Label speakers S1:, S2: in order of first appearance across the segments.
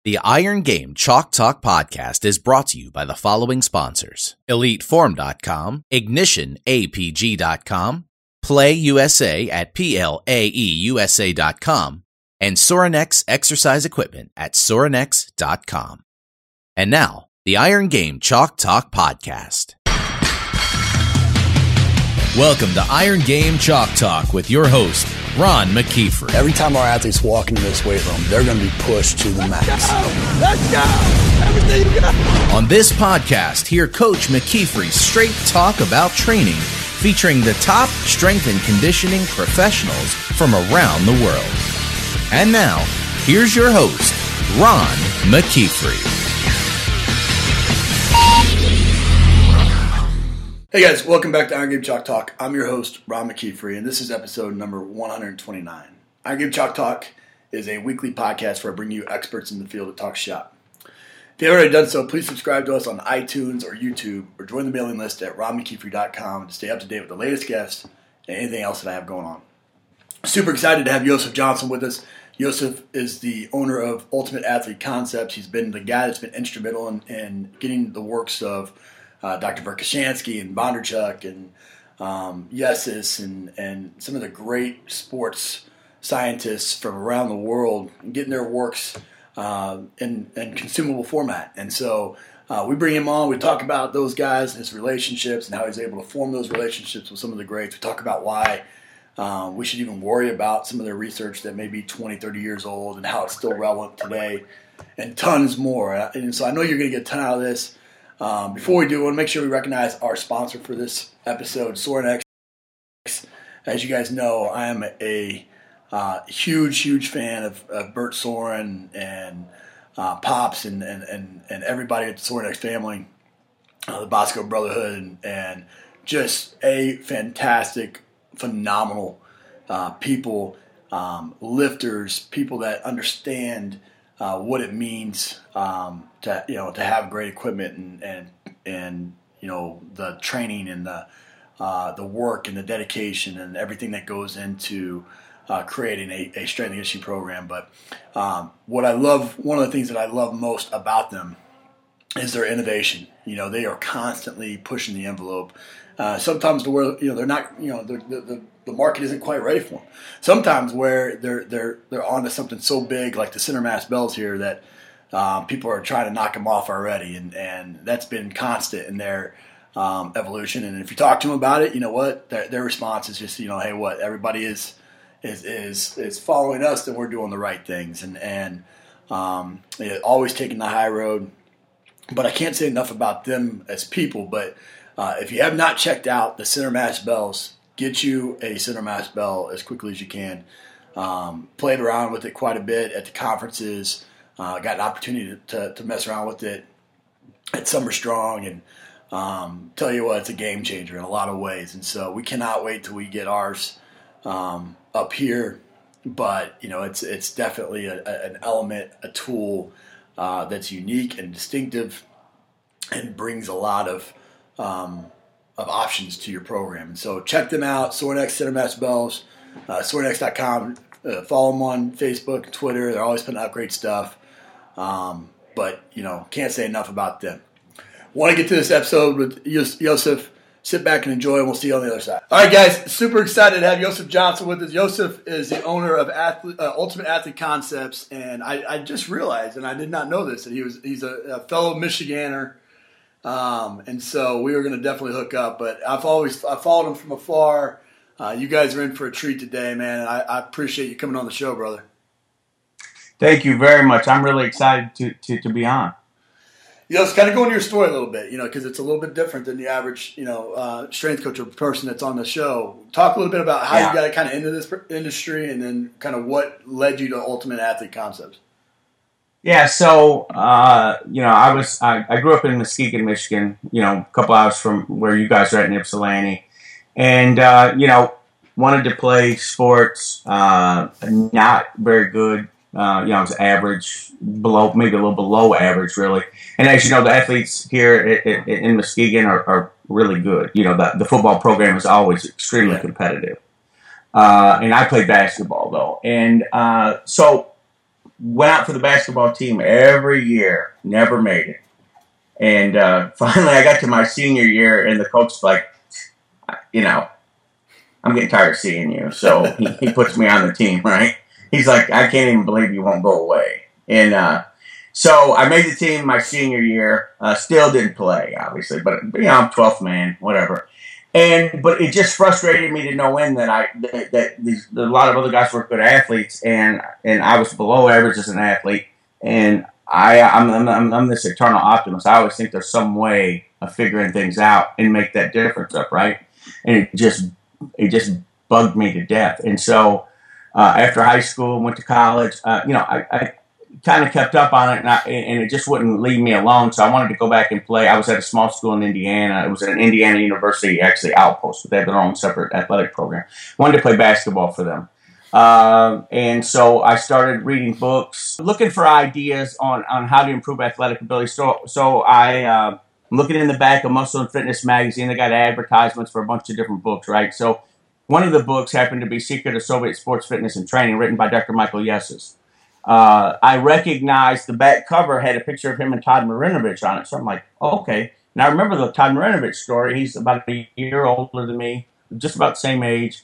S1: The Iron Game Chalk Talk podcast is brought to you by the following sponsors: EliteForm.com, IgnitionAPG.com, PlayUSA at PLAEUSA.com, and Sorinex Exercise Equipment at Sorinex.com. And now, the Iron Game Chalk Talk podcast. Welcome to Iron Game Chalk Talk with your host, Ron McKeefer.
S2: Every time our athletes walk into this weight room, they're going to be pushed to the max.
S3: Let's go! Everything you got!
S1: On this podcast, hear Coach McKeefer's straight talk about training, featuring the top strength and conditioning professionals from around the world. And now, here's your host, Ron McKeefer.
S2: Hey guys, welcome back to Iron Game Chalk Talk. I'm your host, Ron McKeefer, and this is episode number 129. Iron Game Chalk Talk is a weekly podcast where I bring you experts in the field to talk shop. If you haven't already done so, please subscribe to us on iTunes or YouTube, or join the mailing list at ronmckeefer.com to stay up to date with the latest guests and anything else that I have going on. Super excited to have Joseph Johnson with us. Joseph is the owner of Ultimate Athlete Concepts. He's been the guy that's been instrumental in getting the works of Dr. Verkhoshansky and Bondarchuk and Yesis and some of the great sports scientists from around the world and getting their works in consumable format. And so we bring him on. We talk about those guys and his relationships and how he's able to form those relationships with some of the greats. We talk about why we should even worry about some of their research that may be 20, 30 years old and how it's still relevant today, and tons more. And so I know you're going to get a ton out of this. Before we do, I want to make sure we recognize our sponsor for this episode, Sorinex. As you guys know, I am a huge fan of Bert Soren and Pops and everybody at the Sorinex family, the Bosco Brotherhood, and just a fantastic, phenomenal people, lifters, people that understand what it means to have great equipment and the training and the work and the dedication and everything that goes into creating a strength and conditioning program. But one of the things that I love most about them is their innovation. They are constantly pushing the envelope. Sometimes where they're not, the market isn't quite ready for them. Sometimes where they're onto something so big like the center mass bells here that people are trying to knock them off already, and that's been constant in their evolution. And if you talk to them about it, you know what, their response is just hey, what, everybody is following us, then we're doing the right things, and always taking the high road. But I can't say enough about them as people. But if you have not checked out the center mass bells, get you a center mass bell as quickly as you can. Played around with it quite a bit at the conferences. Got an opportunity to mess around with it at Summer Strong, and tell you what, it's a game changer in a lot of ways. And so we cannot wait till we get ours up here. But it's definitely an element, a tool that's unique and distinctive, and brings a lot of options to your program. And so check them out, Sorinex Center Mass Bells, Sorinex.com. Follow them on Facebook and Twitter. They're always putting out great stuff. But can't say enough about them. Want to get to this episode with Joseph. Sit back and enjoy, and we'll see you on the other side. All right, guys, super excited to have Joseph Johnson with us. Joseph is the owner of Ultimate Athlete Concepts, and I just realized, and I did not know this, that he's a fellow Michiganer, and so we were going to definitely hook up. But I followed him from afar. You guys are in for a treat today, man, and I appreciate you coming on the show, brother.
S4: Thank you very much. I'm really excited to be on.
S2: Let's kind of go into your story a little bit, because it's a little bit different than the average, strength coach or person that's on the show. Talk a little bit about how you got kind of into this industry, and then kind of what led you to Ultimate Athlete Concepts.
S4: Yeah, so I grew up in Muskegon, Michigan. A couple hours from where you guys are at in Ypsilanti, and wanted to play sports. Not very good. I was average, maybe a little below average, really. And as you know, the athletes here in Muskegon are really good. The football program is always extremely competitive. And I played basketball, though. And so went out for the basketball team every year, never made it. And finally, I got to my senior year, and the coach was like, I'm getting tired of seeing you. So he puts me on the team, right? He's like, I can't even believe you won't go away. And so I made the team my senior year. Still didn't play, obviously, but I'm 12th man, whatever. But it just frustrated me to no end that a lot of other guys were good athletes, and I was below average as an athlete. And I'm this eternal optimist. I always think there's some way of figuring things out and make that difference up, right? And it just bugged me to death. And so after high school, went to college. I kind of kept up on it, and it just wouldn't leave me alone. So I wanted to go back and play. I was at a small school in Indiana. It was an Indiana University, actually outpost, but they have their own separate athletic program. Wanted to play basketball for them. And so I started reading books, looking for ideas on how to improve athletic ability. So I'm looking in the back of Muscle and Fitness magazine. They got advertisements for a bunch of different books, right? So one of the books happened to be Secret of Soviet Sports Fitness and Training, written by Dr. Michael Yessis. I recognized the back cover had a picture of him and Todd Marinovich on it. So I'm like, oh, okay. And I remember the Todd Marinovich story. He's about a year older than me, just about the same age.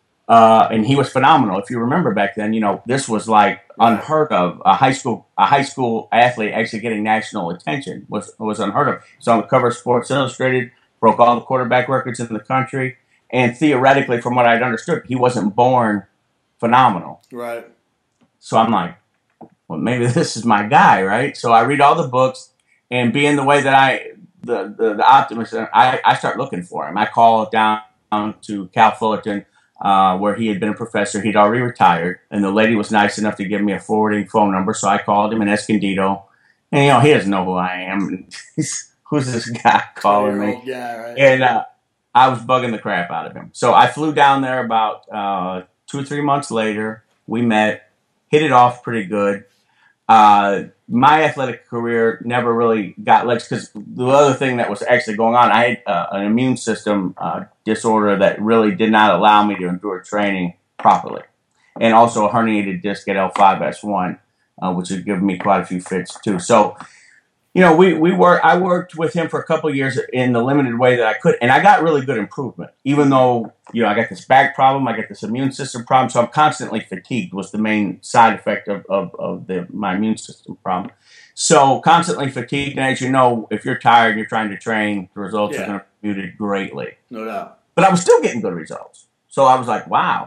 S4: And he was phenomenal. If you remember back then, this was like unheard of. A high school athlete actually getting national attention was unheard of. So on the cover of Sports Illustrated, broke all the quarterback records in the country. And theoretically, from what I'd understood, he wasn't born phenomenal.
S2: Right.
S4: So I'm like, well, maybe this is my guy, right? So I read all the books, and being the way that the optimist, I start looking for him. I call down to Cal Fullerton, where he had been a professor. He'd already retired, and the lady was nice enough to give me a forwarding phone number. So I called him in Escondido, and he doesn't know who I am. Who's this guy calling me?
S2: Yeah, right.
S4: And I was bugging the crap out of him. So I flew down there about 2 or 3 months later. We met, hit it off pretty good. My athletic career never really got legs because the other thing that was actually going on, I had an immune system disorder that really did not allow me to endure training properly. And also a herniated disc at L5S1, which had given me quite a few fits too. So, I worked with him for a couple of years in the limited way that I could, and I got really good improvement, even though, I got this back problem, I got this immune system problem, so I'm constantly fatigued was the main side effect of my immune system problem. So constantly fatigued, and as you know, if you're tired and you're trying to train, the results are going to be muted greatly.
S2: No doubt.
S4: But I was still getting good results. So I was like, wow.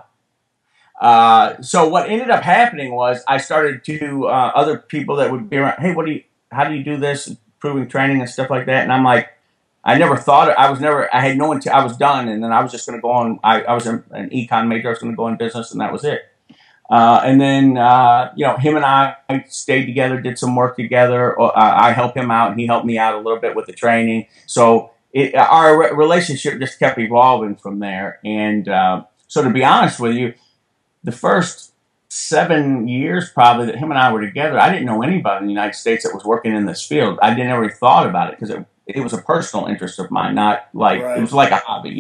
S4: So what ended up happening was I started to, other people that would be around, hey, how do you do this, improving training and stuff like that? And I'm like, I never thought I had no intent. I was done, and then I was just going to go on. I was an econ major. I was going to go in business, and that was it. And then, him and I stayed together, did some work together. I helped him out, and he helped me out a little bit with the training. So our relationship just kept evolving from there. And so to be honest with you, the first 7 years probably that him and I were together, I didn't know anybody in the United States that was working in this field. I didn't ever thought about it because it was a personal interest of mine, not like It was like a hobby,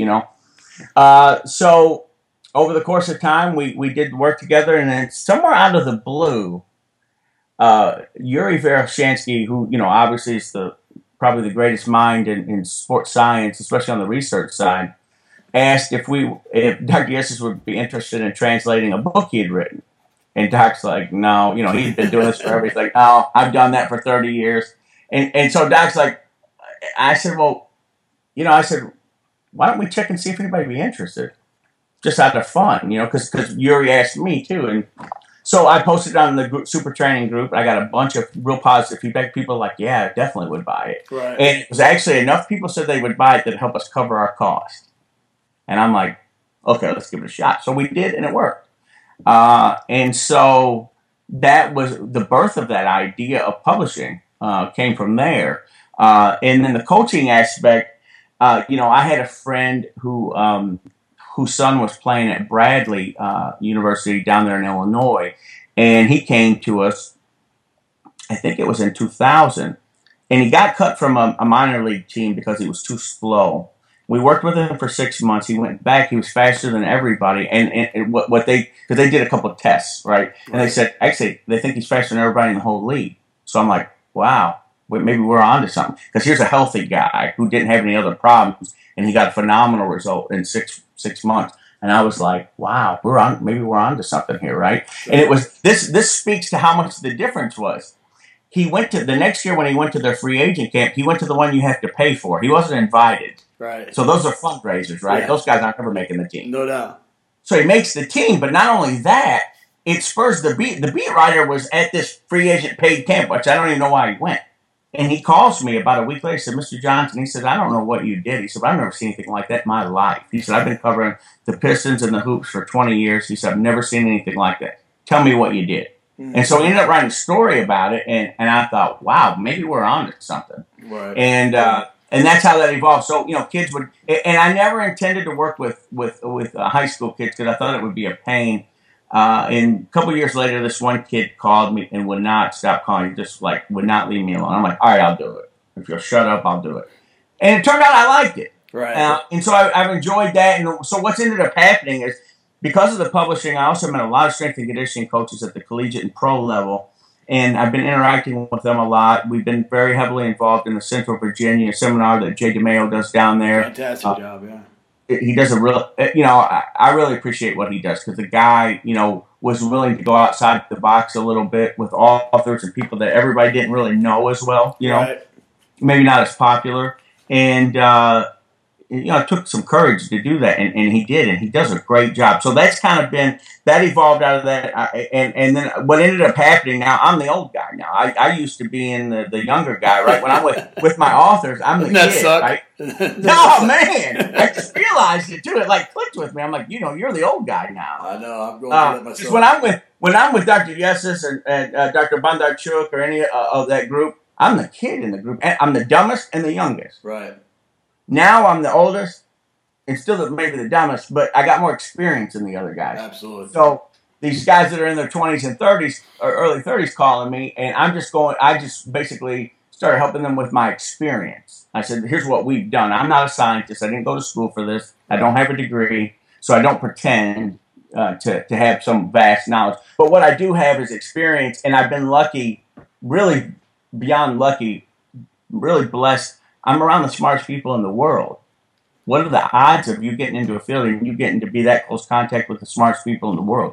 S4: So over the course of time, we did work together, and then somewhere out of the blue, Yuri Veroshansky, who obviously is probably the greatest mind in sports science, especially on the research side, asked if Dr. Yessis would be interested in translating a book he had written. And Doc's like, no, he'd been doing this forever. He's like, no, I've done that for 30 years. And so Doc's like, I said, well, why don't we check and see if anybody would be interested? Just out of fun, because Yuri asked me too. And so I posted on the Super Training group. I got a bunch of real positive feedback. People were like, yeah, I definitely would buy it.
S2: Right.
S4: And it was actually enough people said they would buy it that help us cover our cost. And I'm like, okay, let's give it a shot. So we did, and it worked. And so that was the birth of that idea of publishing, came from there. And then the coaching aspect, I had a friend whose son was playing at Bradley University down there in Illinois, and he came to us, I think it was in 2000, and he got cut from a minor league team because he was too slow. We worked with him for 6 months. He went back. He was faster than everybody. And what they, because they did a couple of tests, right? And they said, actually, they think he's faster than everybody in the whole league. So I'm like, wow, maybe we're on to something. Because here's a healthy guy who didn't have any other problems, and he got a phenomenal result in six months. And I was like, wow, maybe we're on to something here, right? And it was, this speaks to how much the difference was. He went to, the next year when he went to their free agent camp, he went to the one you have to pay for. He wasn't invited.
S2: Right.
S4: So those are fundraisers, right?
S2: Yeah.
S4: Those guys aren't ever making the team.
S2: No doubt.
S4: So he makes the team, but not only that, it spurs the beat. The beat writer was at this free agent paid camp, which I don't even know why he went. And he calls me about a week later. He said, Mr. Johnson, he said, I don't know what you did. He said, I've never seen anything like that in my life. He said, I've been covering the Pistons and the Hoops for 20 years. He said, I've never seen anything like that. Tell me what you did. And so we ended up writing a story about it, and I thought, wow, maybe we're on to something.
S2: Right.
S4: And that's how that evolved. So, kids would, and I never intended to work with high school kids because I thought it would be a pain. And a couple of years later, this one kid called me and would not stop calling. He just would not leave me alone. I'm like, all right, I'll do it. If you'll shut up, I'll do it. And it turned out I liked it.
S2: Right.
S4: And so I've enjoyed that. And so what's ended up happening is, because of the publishing, I also met a lot of strength and conditioning coaches at the collegiate and pro level, and I've been interacting with them a lot. We've been very heavily involved in the Central Virginia seminar that Jay DeMayo does down there.
S2: Fantastic job, yeah.
S4: He does a real, I really appreciate what he does because the guy, was willing to go outside the box a little bit with authors and people that everybody didn't really know as well,
S2: Right.
S4: maybe not as popular. And, it took some courage to do that, and he did, and he does a great job. So that's kind of been, that evolved out of that, and then what ended up happening, now I'm the old guy now. I used to be in the younger guy, right? When I'm with my authors, I'm the
S2: That
S4: kid,
S2: sucked.
S4: right? No, man, I just realized it too. It clicked with me. I'm like, you're the old guy now.
S2: I know, I'm going through that myself.
S4: Just when I'm with Dr. Yesus and Dr. Bondarchuk or any of that group, I'm the kid in the group. I'm the dumbest and the youngest.
S2: Right.
S4: Now I'm the oldest and still maybe the dumbest, but I got more experience than the other guys.
S2: Absolutely.
S4: So these guys that are in their 20s and 30s or early 30s calling me, and I just basically started helping them with my experience. I said, here's what we've done. I'm not a scientist. I didn't go to school for this. I don't have a degree, so I don't pretend to have some vast knowledge. But what I do have is experience, and I've been lucky, really beyond lucky, really blessed. I'm around the smartest people in the world. What are the odds of you getting into a field and you getting to be that close contact with the smartest people in the world?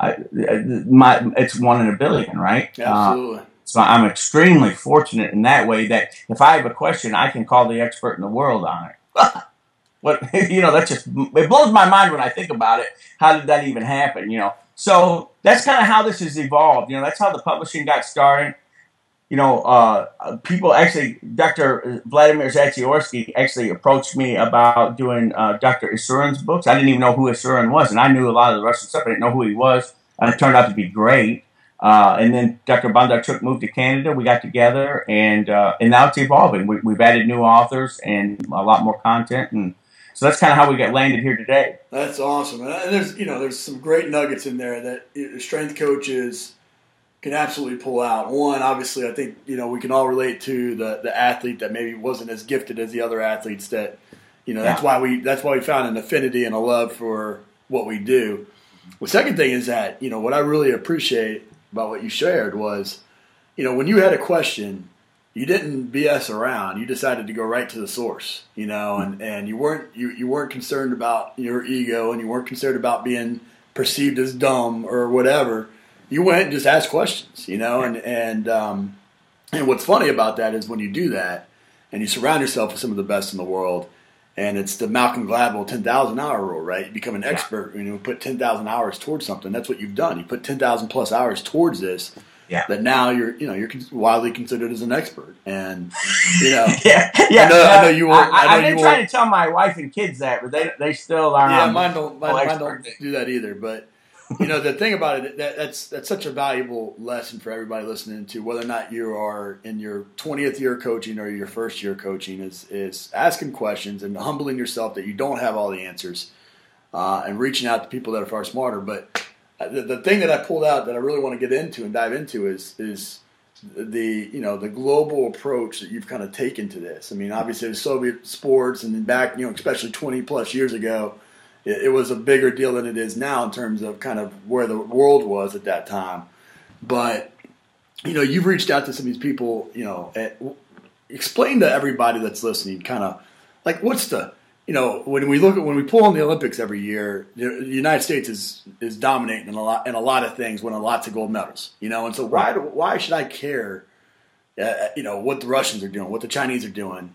S4: It's 1 in a billion, right?
S2: Absolutely.
S4: So I'm extremely fortunate in that way that if I have a question, I can call the expert in the world on it. That just, it blows my mind when I think about it. How did that even happen? So that's kind of how this has evolved. That's how the publishing got started. People actually, Dr. Vladimir Zatsiorsky actually approached me about doing Dr. Isurin's books. I didn't even know who Isurin was, and I knew a lot of the Russian stuff. I didn't know who he was, and it turned out to be great. And then Dr. Bondarchuk moved to Canada. We got together, and now it's evolving. We've added new authors and a lot more content, and so that's kind of how we got landed here today.
S2: That's awesome, and there's some great nuggets in there that strength coaches can absolutely pull out. One, obviously, I think we can all relate to the athlete that maybe wasn't as gifted as the other athletes. That that's why we found an affinity and a love for what we do. The second thing is that what I really appreciate about what you shared was when you had a question, you didn't BS around. You decided to go right to the source. And you weren't concerned about your ego, and you weren't concerned about being perceived as dumb or whatever. You went and just asked questions, and what's funny about that is when you do that and you surround yourself with some of the best in the world, and it's the Malcolm Gladwell 10,000 hour rule, right? You become an expert when you put 10,000 hours towards something. That's what you've done. You put 10,000 plus hours towards this. Yeah. That now you're widely considered as an expert, and I know you.
S4: I've been trying to tell my wife and kids that, but they still aren't.
S2: Yeah, mine don't do that either, but. The thing about it, that's such a valuable lesson for everybody listening to, whether or not you are in your 20th year coaching or your first year coaching, is asking questions and humbling yourself that you don't have all the answers, and reaching out to people that are far smarter. But the thing that I pulled out that I really want to get into and dive into is the global approach that you've kind of taken to this. I mean, obviously, the Soviet sports, and then back, especially 20 plus years ago, it was a bigger deal than it is now in terms of kind of where the world was at that time. But you've reached out to some of these people. Explain to everybody that's listening, kind of like what's the when we pull on the Olympics every year, the United States is dominating in a lot of things, winning lots of gold medals. And so why should I care? What the Russians are doing, what the Chinese are doing.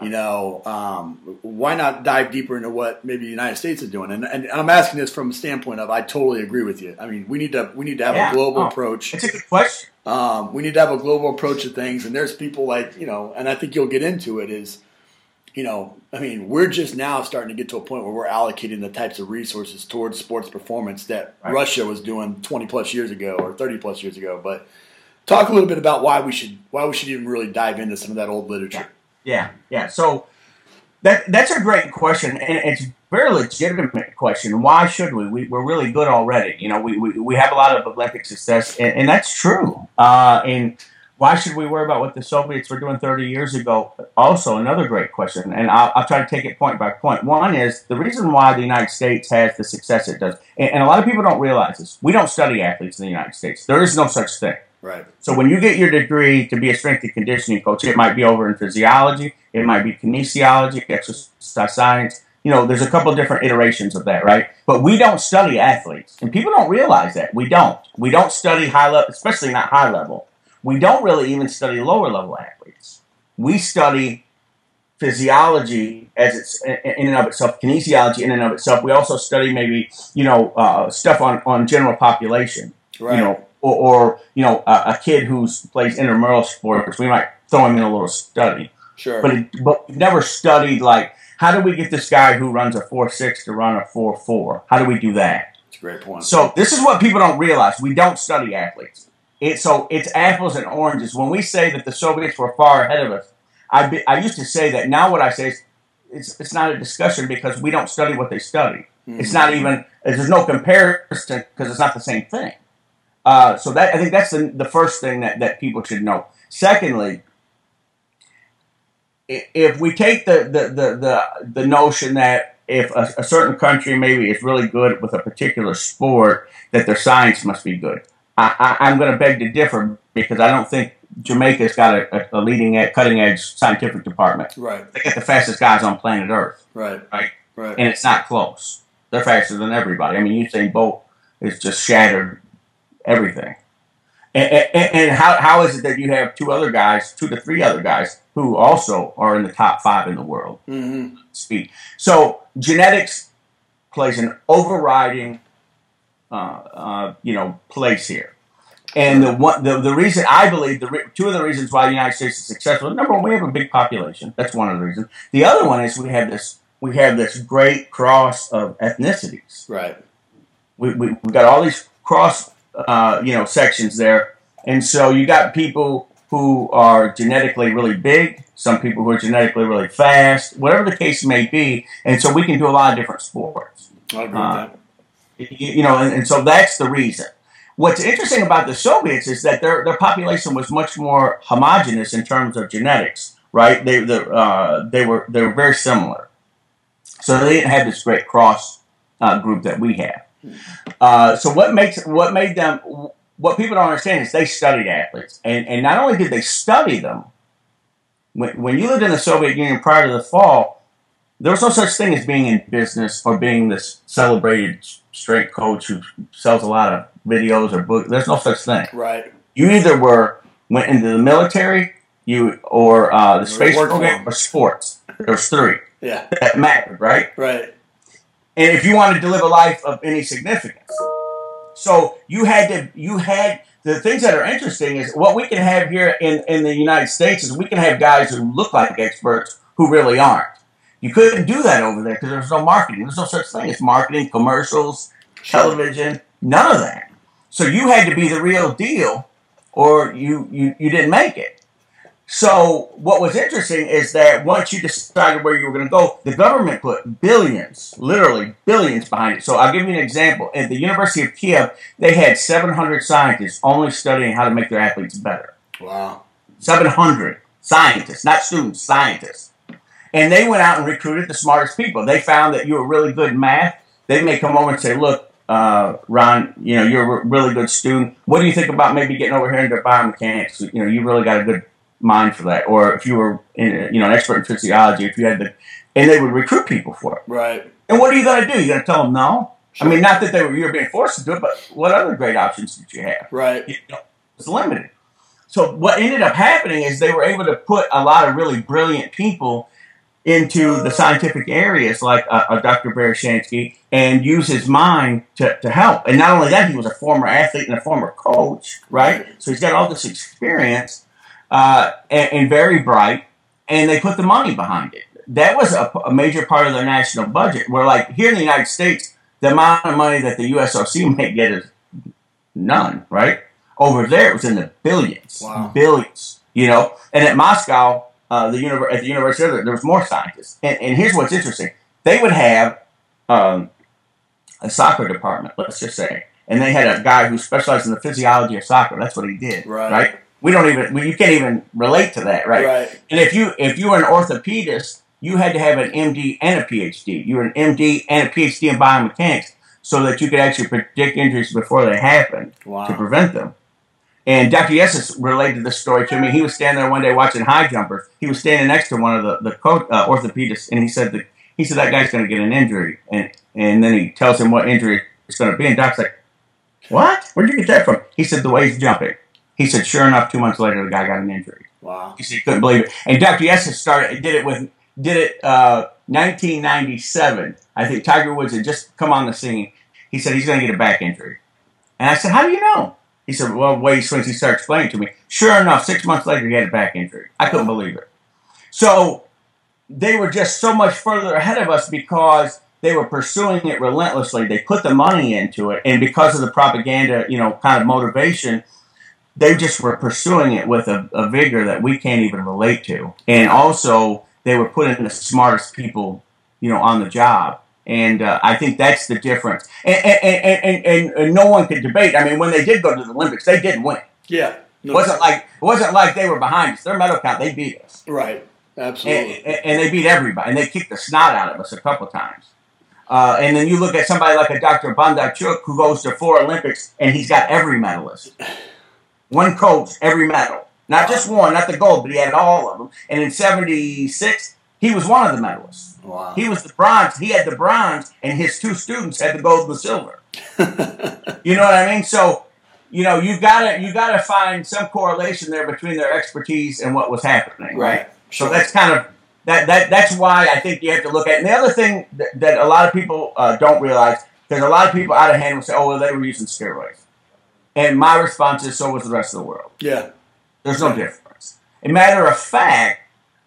S2: Why not dive deeper into what maybe the United States is doing? And I'm asking this from a standpoint of I totally agree with you. I mean, we need to have a global approach.
S4: It's a good question.
S2: We need to have a global approach to things, and there's people like and I think you'll get into it is. I mean, we're just now starting to get to a point where we're allocating the types of resources towards sports performance that Russia was doing 20 plus years ago or 30 plus years ago. But talk a little bit about why we should even really dive into some of that old literature.
S4: Yeah. So that's a great question, and it's a very legitimate question. Why should we? We're really good already. We have a lot of Olympic success, and that's true. And why should we worry about what the Soviets were doing 30 years ago? Also, another great question, and I'll try to take it point by point. One is the reason why the United States has the success it does, and a lot of people don't realize this. We don't study athletes in the United States. There is no such thing.
S2: Right.
S4: So when you get your degree to be a strength and conditioning coach, it might be over in physiology, it might be kinesiology, exercise science. There's a couple of different iterations of that, right? But we don't study athletes, and people don't realize that. We don't. We don't study high level, especially not high level. We don't really even study lower level athletes. We study physiology as it's in and of itself, kinesiology in and of itself. We also study maybe stuff on general population,
S2: right?
S4: Or a kid who plays intramural sports. We might throw him in a little study,
S2: sure.
S4: But we've never studied like how do we get this guy who runs a 4.6 to run a 4.4? How do we do that?
S2: That's a great point.
S4: So this is what people don't realize. We don't study athletes. It's apples and oranges. When we say that the Soviets were far ahead of us, I used to say that. Now what I say is it's not a discussion because we don't study what they study. Mm-hmm. It's not even there's no comparison because it's not the same thing. So that I think that's the first thing that people should know. Secondly, if we take the notion that if a certain country maybe is really good with a particular sport, that their science must be good. I'm going to beg to differ because I don't think Jamaica's got a leading edge, cutting edge scientific department.
S2: Right.
S4: They got the fastest guys on planet Earth.
S2: Right.
S4: And it's not close. They're faster than everybody. I mean, Usain Bolt has just shattered everything. And how is it that you have 2 to 3 other guys who also are in the top 5 in the world?
S2: Mm-hmm.
S4: Speed. So genetics plays an overriding place here. And the reason I believe 2 of the reasons why the United States is successful. Number one, we have a big population. That's one of the reasons. The other one is we have this great cross of ethnicities.
S2: Right.
S4: We got all these cross sections there, and so you got people who are genetically really big, some people who are genetically really fast, whatever the case may be, and so we can do a lot of different sports.
S2: I agree with
S4: that. And so that's the reason. What's interesting about the Soviets is that their population was much more homogeneous in terms of genetics, right? They were very similar, so they didn't have this great cross group that we have. So what people don't understand is they studied athletes, and not only did they study them. When you lived in the Soviet Union prior to the fall, there was no such thing as being in business or being this celebrated strength coach who sells a lot of videos or books. There's no such thing.
S2: Right.
S4: You either went into the military, or the space program, or sports. There's 3.
S2: Yeah.
S4: That mattered, right?
S2: Right.
S4: And if you wanted to live a life of any significance, so you had the things that are interesting is what we can have here in the United States is we can have guys who look like experts who really aren't. You couldn't do that over there because there's no marketing. There's no such thing as marketing, commercials, television, none of that. So you had to be the real deal or you didn't make it. So what was interesting is that once you decided where you were going to go, the government put billions, literally billions behind it. So I'll give you an example. At the University of Kiev, they had 700 scientists only studying how to make their athletes better.
S2: Wow.
S4: 700 scientists, not students, scientists. And they went out and recruited the smartest people. They found that you were really good in math. They may come over and say, look, Ron, you're a really good student. What do you think about maybe getting over here into biomechanics? You really got a good mind for that. Or if you were an expert in physiology, if you had and they would recruit people for it.
S2: Right.
S4: And what are you going to do? You're going to tell them no?
S2: Sure.
S4: I mean, not that you were being forced to do it, but what other great options did you have?
S2: Right.
S4: It's limited. So what ended up happening is they were able to put a lot of really brilliant people into the scientific areas like Dr. Bereshansky and use his mind to help. And not only that, he was a former athlete and a former coach, right? So he's got all this experience and very bright, and they put the money behind it. That was a major part of their national budget, where like here in the United States, the amount of money that the USOC may get is none, right? Over there, it was in the billions, billions, And at Moscow, at the university, there was more scientists. And here's what's interesting: they would have a soccer department, let's just say, and they had a guy who specialized in the physiology of soccer. That's what he did, right? You can't even relate to that, right? And if you were an orthopedist, you had to have an MD and a PhD. You were an MD and a PhD in biomechanics, so that you could actually predict injuries before they happened to prevent them. And Dr. Yessis related this story to me. He was standing there one day watching high jumpers. He was standing next to one of the orthopedists, and he said that guy's going to get an injury. And then he tells him what injury it's going to be. And Doc's like, what? Where'd you get that from? He said, the way he's jumping. He said, sure enough, 2 months later, the guy got an injury.
S2: Wow.
S4: He said he couldn't believe it. And Dr. Yessis did it 1997. I think Tiger Woods had just come on the scene. He said he's going to get a back injury. And I said, how do you know? He said, well, the way he swings, he started explaining to me. Sure enough, 6 months later, he had a back injury. I couldn't believe it. So they were just so much further ahead of us because they were pursuing it relentlessly. They put the money into it. And because of the propaganda, kind of motivation, they just were pursuing it with a vigor that we can't even relate to. And also, they were putting the smartest people, on the job. And I think that's the difference. And no one could debate. I mean, when they did go to the Olympics, they didn't win.
S2: Yeah.
S4: No, it wasn't like they were behind us. Their medal count, they beat us.
S2: Right. Absolutely.
S4: And they beat everybody. And they kicked the snot out of us a couple times. And then you look at somebody like a Dr. Bondarchuk who goes to 4 Olympics, and he's got every medalist. One coach, every medal. Not just one, not the gold, but he had all of them. And in 1976, he was one of the medalists.
S2: Wow.
S4: He was the bronze. He had the bronze, and his 2 students had the gold and the silver. You know what I mean? So, you gotta find some correlation there between their expertise and what was happening, right?
S2: Sure.
S4: So that's kind of that's why I think you have to look at it. And the other thing that a lot of people don't realize, there's a lot of people out of hand will say, oh, well, they were using steroids. And my response is, so was the rest of the world.
S2: Yeah.
S4: There's no difference. As a matter of fact,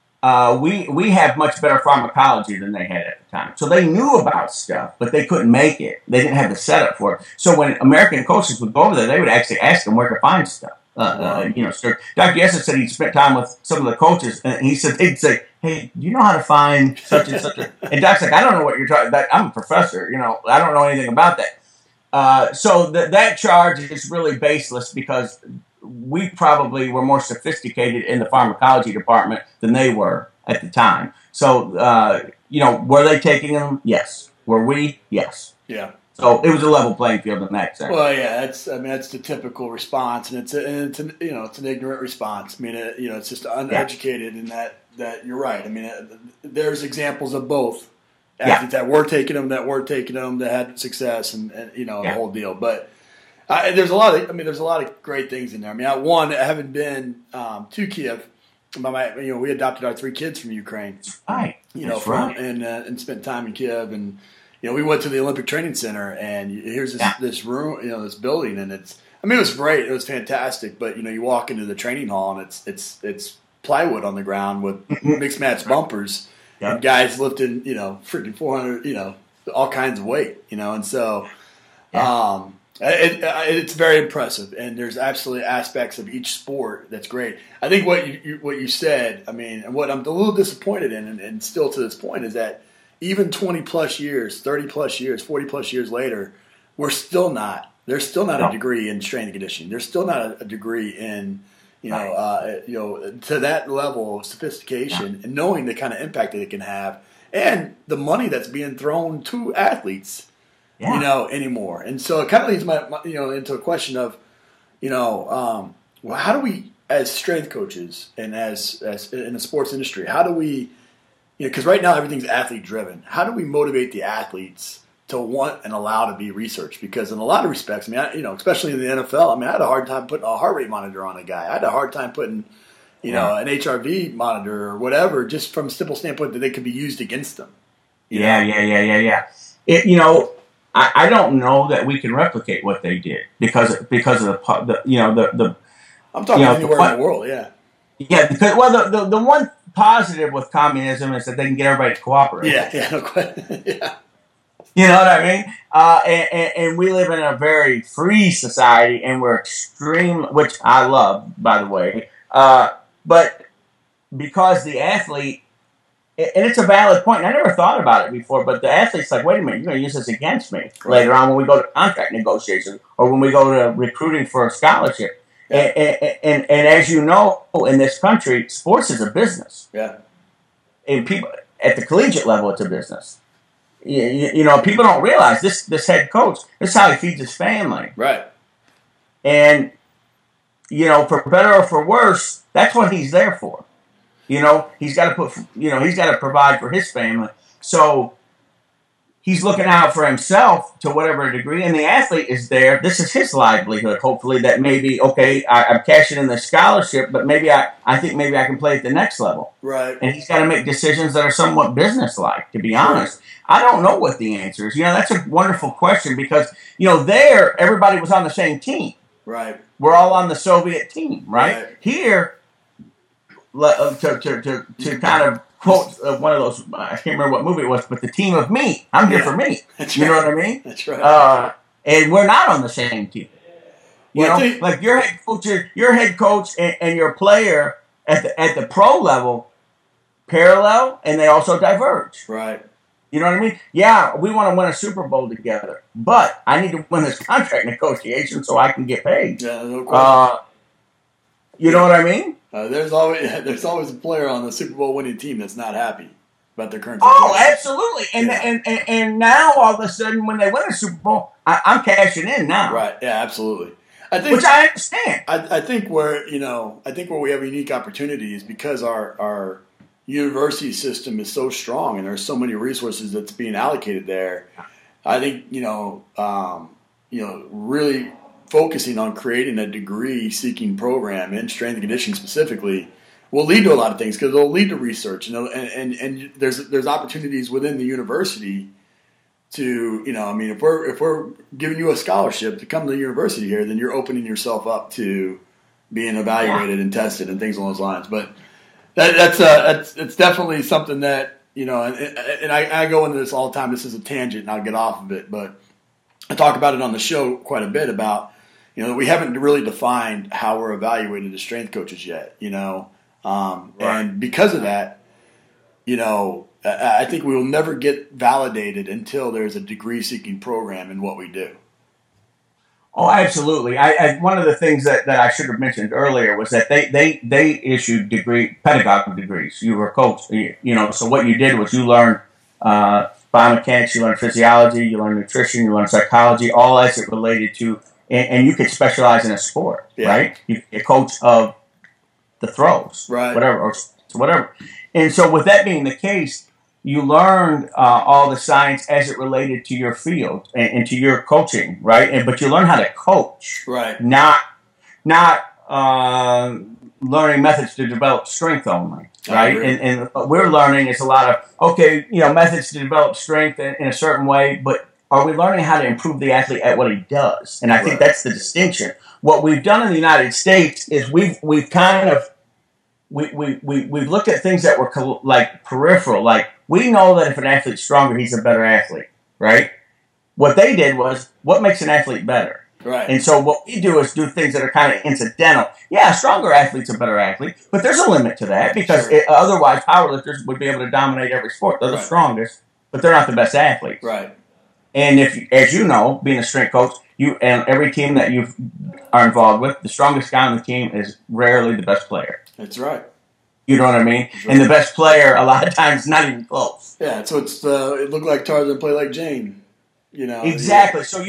S4: we have much better pharmacology than they had at the time. So they knew about stuff, but they couldn't make it. They didn't have the setup for it. So when American coaches would go over there, they would actually ask them where to find stuff. Dr. Yessis said he spent time with some of the coaches, and he said they'd say, "Hey, do you know how to find such and such?" And Doc's like, "I don't know what you're talking about. I'm a professor. I don't know anything about that." So that charge is really baseless because we probably were more sophisticated in the pharmacology department than they were at the time. So, were they taking them? Yes. Were we? Yes.
S2: Yeah.
S4: So it was a level playing field in that sense.
S2: Well, yeah, that's the typical response, and it's an ignorant response. I mean, it's just uneducated in that you're right. I mean, there's examples of both athletes that were taking them, that had success, and the whole deal. But there's a lot of great things in there. I mean, having been to Kiev, we adopted our 3 kids from Ukraine.
S4: Right.
S2: And spent time in Kiev, and we went to the Olympic Training Center, and here's this room, this building, and it was great. It was fantastic. But you walk into the training hall, and it's plywood on the ground with mixed match bumpers, and guys lifting freaking 400, all kinds of weight, and so. It's very impressive, and there's absolutely aspects of each sport that's great. I think what you said, and what I'm a little disappointed in, and still to this point, is that even 20 plus years, 30 plus years, 40 plus years later, there's still not a degree in strength and conditioning. There's still not a degree in to that level of sophistication and knowing the kind of impact that it can have and the money that's being thrown to athletes, anymore. And so it kind of leads my into a question of, how do we, as strength coaches and as in the sports industry, how do we, because right now everything's athlete driven. How do we motivate the athletes to want and allow to be researched? Because in a lot of respects, especially in the NFL, I had a hard time putting a heart rate monitor on a guy. I had a hard time putting, an HRV monitor or whatever, just from a simple standpoint that they could be used against them.
S4: Yeah. I don't know that we can replicate what they did because of the
S2: I'm talking anywhere in the world, yeah.
S4: Yeah, because the one positive with communism is that they can get everybody to cooperate.
S2: Yeah, no question. Yeah.
S4: You know what I mean? And we live in a very free society, and we're extreme, which I love, by the way. But because the athlete, and it's a valid point, and I never thought about it before, but the athlete's like, wait a minute, you're going to use this against me later on when we go to contract negotiations or when we go to recruiting for a scholarship. Yeah. And as you know, in this country, sports is a business.
S2: Yeah.
S4: And people at the collegiate level, it's a business. People don't realize this head coach, this is how he feeds his family.
S2: Right.
S4: And, for better or for worse, that's what he's there for. He's got to provide for his family. So he's looking out for himself to whatever degree, and the athlete is there. This is his livelihood, hopefully, that maybe, okay, I'm cashing in the scholarship, but maybe I think maybe I can play at the next level.
S2: Right.
S4: And he's got to make decisions that are somewhat business-like, to be honest. I don't know what the answer is. That's a wonderful question because, there, everybody was on the same team.
S2: Right.
S4: We're all on the Soviet team, right? Here, to kind of quote one of those, I can't remember what movie it was, but the team of me. I'm here for me. You know what I mean?
S2: That's right.
S4: And we're not on the same team. Like your head coach and your player at the pro level parallel, and they also diverge.
S2: Right.
S4: You know what I mean? Yeah, we want to win a Super Bowl together, but I need to win this contract negotiation so I can get paid.
S2: Yeah, no question.
S4: You know what I mean?
S2: There's always a player on the Super Bowl winning team that's not happy about their current situation.
S4: Oh, absolutely. And now all of a sudden when they win a Super Bowl, I'm cashing in now.
S2: Right. Yeah, absolutely.
S4: Which I understand.
S2: I think where we have a unique opportunity is because our university system is so strong and there's so many resources that's being allocated there. I think really focusing on creating a degree-seeking program in strength and conditioning specifically will lead to a lot of things because it'll lead to research, and there's opportunities within the university to if we're giving you a scholarship to come to the university here, then you're opening yourself up to being evaluated and tested and things along those lines. But it's definitely something that and I go into this all the time. This is a tangent, and I'll get off of it, but I talk about it on the show quite a bit about we haven't really defined how we're evaluated as strength coaches yet. And because of that, I think we will never get validated until there's a degree-seeking program in what we do.
S4: Oh, absolutely. One of the things that I should have mentioned earlier was that they issued pedagogical degrees. You were a coach, so what you did was you learned biomechanics, you learned physiology, you learned nutrition, you learned psychology, all as it related to, and you could specialize in a sport, right? You're a coach of the throws,
S2: right?
S4: Whatever. And so with that being the case, you learned all the science as it related to your field and to your coaching, right? But you learn how to coach,
S2: right?
S4: Not learning methods to develop strength only, right? And what we're learning is a lot of methods to develop strength in a certain way, but are we learning how to improve the athlete at what he does? And I think that's the distinction. What we've done in the United States is we've kind of we've looked at things that were like peripheral. Like we know that if an athlete's stronger, he's a better athlete, right? What they did was what makes an athlete better.
S2: Right.
S4: And so what we do is do things that are kind of incidental. Yeah, a stronger athlete's a better athlete, but there's a limit to that because otherwise powerlifters would be able to dominate every sport. They're the strongest, but they're not the best athletes.
S2: Right.
S4: And if, as you know, being a strength coach, and every team that you are involved with, the strongest guy on the team is rarely the best player.
S2: That's right.
S4: You know what I mean?
S2: Right.
S4: And the best player, a lot of times, not even close.
S2: Yeah, so it looked like Tarzan played like Jane. You know
S4: exactly. So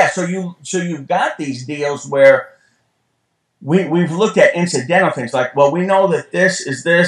S4: you've got these deals where we've looked at incidental things like, well, we know that this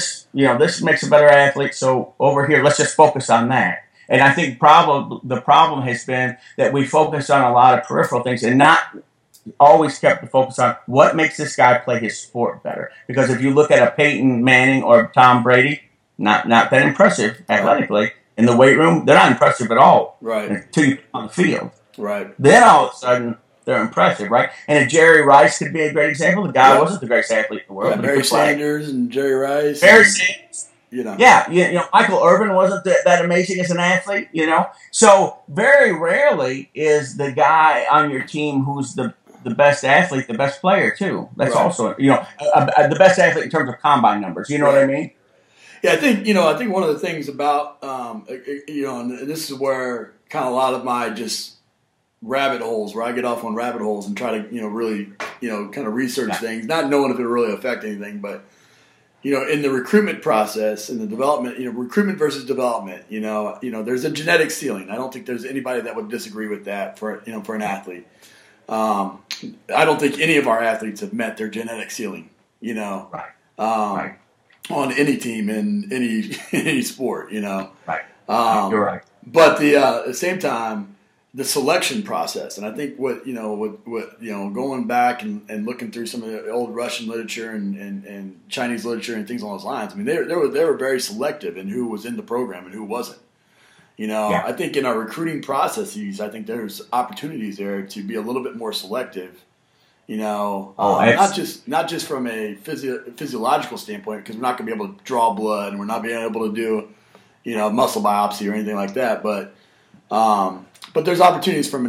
S4: makes a better athlete. So over here, let's just focus on that. And I think the problem has been that we focus on a lot of peripheral things and not always kept the focus on what makes this guy play his sport better. Because if you look at a Peyton Manning or Tom Brady, not that impressive athletically. In the weight room, they're not impressive at all.
S2: Right.
S4: Until you on the field.
S2: Right.
S4: Then all of a sudden, they're impressive, right? And if Jerry Rice could be a great example, the guy wasn't the greatest athlete in the world.
S2: Yeah, Barry Sanders and Jerry Rice.
S4: Sanders.
S2: Yeah,
S4: Michael Irvin wasn't that amazing as an athlete, So very rarely is the guy on your team who's the best athlete, the best player too. That's
S2: right.
S4: Also, the best athlete in terms of combine numbers. You know what I mean?
S2: Yeah, I think one of the things about and this is where kind of a lot of my just rabbit holes, where I get off on rabbit holes and try to really kind of research things, not knowing if it really affect anything, but in the recruitment process, in the development, recruitment versus development, there's a genetic ceiling. I don't think there's anybody that would disagree with that for an athlete. I don't think any of our athletes have met their genetic ceiling,
S4: Right.
S2: Right. On any team in any sport,
S4: Right.
S2: You're
S4: right.
S2: But at the same time, the selection process, and I think what going back and looking through some of the old Russian literature and Chinese literature and things along those lines, I mean, they were very selective in who was in the program and who wasn't. I think in our recruiting processes, I think there's opportunities there to be a little bit more selective. Not just from a physiological standpoint, because we're not going to be able to draw blood and we're not being able to do, muscle biopsy or anything like that. But there's opportunities from